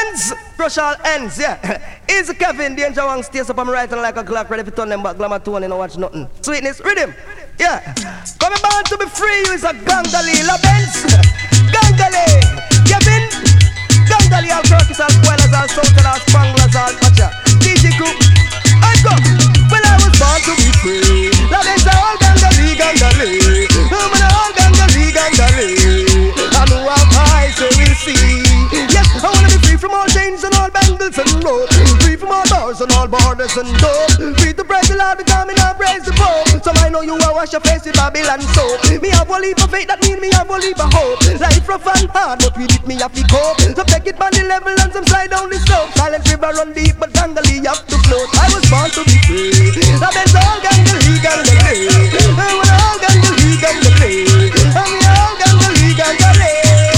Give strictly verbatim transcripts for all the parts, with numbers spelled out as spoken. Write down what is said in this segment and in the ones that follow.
Benz, brush all ends, yeah. Easy Kevin, Danger One stays up on my right and like a clock, ready for turn them back, glamour two and you know watch nothing. Sweetness, rhythm, yeah. Coming born to be free, you is a gangali, La Benz, gangali, Kevin, gangali, all Turkish, all spoilers, all southern, all spanglers, all patcha. D J Group, I go. Well, I was born to be free. La Benz, all gangali, gangali, I'm all gangali, gangali. I know I'm high, so we'll see. Yes, I wanna be free from all chains and all bangles and ropes, free from all doors and all borders and doors. Free to praise the Lord, becoming I praise the Pope. So I know you will wash your face with Babylon soap. Me have a leap of faith, that mean me have a leap of hope. Life rough and hard, but with it me have to cope. So take it by the level and some slide down the slope. Silent river run deep, but gangali have to float. I was born to be free. That means all gangali, gangali. I want all gangali, gangali. I'm all gangali, gangali.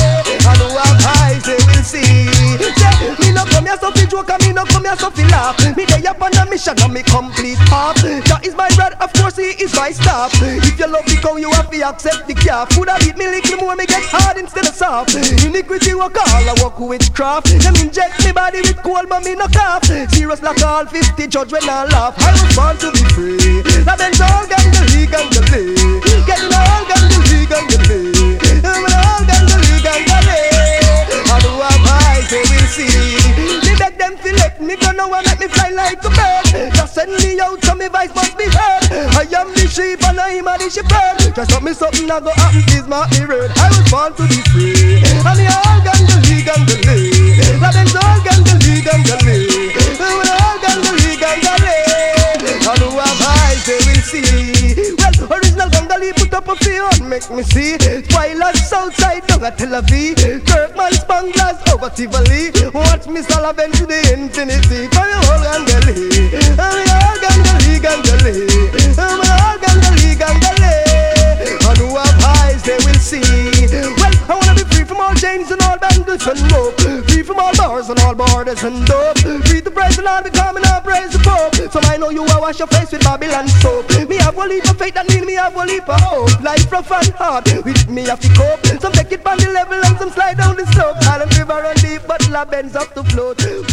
I know I'm high, say we'll see. Say, me no come here so fi joke and me no come here so fi laugh. Me dey up on a mission and me complete half. That is my brother, of course he is my staff. If you love me come, you have to accept the calf. Would I beat me little more, me get hard instead of soft. Iniquity work all, I work witchcraft. Them inject me body with cold, but me no cough. Serious like all fifty, judge when I laugh. I was born to be free. Now then all gangali, gangali. Getting all gangali, gangali. I'm all gangali, gangali. I know I'm high, so we'll see. Me beg them to let me go now and let me fly like a bird. Just send me out so me voice must be heard. I am the sheep and I am the shepherd. Just tell me something I go happen, please mark me red. I was born to be free. And me all gangali, gangali. That is all gangali, gangali. And all gangali, gangali. I know I'm high, so we'll see. Well, original gangali put up a few and make me see. Spoilers Southside down at Tel Aviv. Kirkman Spanglers over Tivoli. Watch me Sullivan to the infinity. For you all gangali. I'm all gangali, gangali. I'm all gangali, gangali. I know I'm high, they will see. Well, I wanna be free from all chains and all bangles and rope. Free from all bars and all borders and dope. Free to praise the Lord, becoming I praise the Pope. So I know you will wash your face with Babylon soap. Me have a leap of faith, that mean me have a leap of hope. Life rough and hard, with me have to cope. Some take it on the level and some slide down the slope. Silent river run deep, but La Benz up to float.